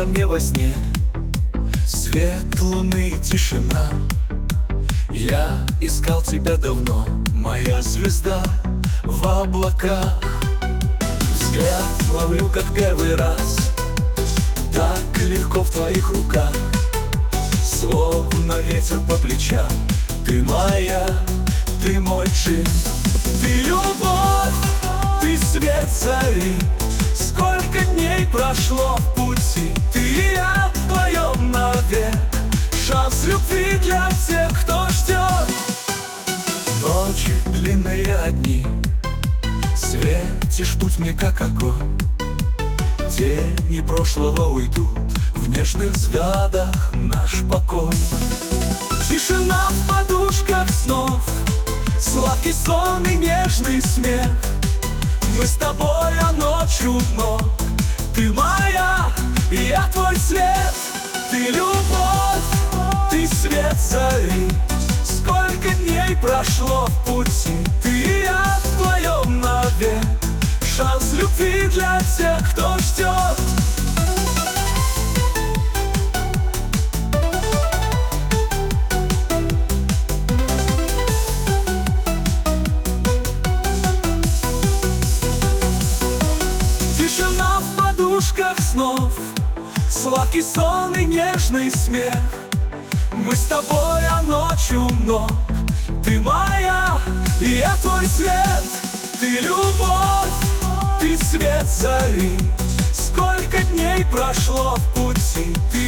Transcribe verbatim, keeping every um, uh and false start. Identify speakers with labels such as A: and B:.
A: снился мне во сне свет луны и тишина. Я искал тебя давно, моя звезда в облаках. Взгляд ловлю, как первый раз, так легко в твоих руках. Словно ветер по плечам, ты моя, ты мой джин. Ты любовь, ты свет зари. Сколько дней прошло в пути, ты и я вдвоем навек. Шанс любви для тех, кто ждет. Ночи длинные одни, светишь путь мне как огонь. Тени прошлого уйдут, в нежных взглядах наш покой. Тишина в подушках снов, сладкий сон и нежный смех. Мы с тобой, а ночью вновь. Ты моя, и я твой свет. Ты любовь, ты свет зари. Сколько дней прошло в пути, ты и я вдвоем навек. Шанс любви для тех, кто ждет. Тишина в подушках снов, сладкий сон и нежный смех. Мы с тобой, а ночью вновь. Ты моя, и я твой свет. Ты любовь, ты свет зари. Сколько дней прошло в пути, ты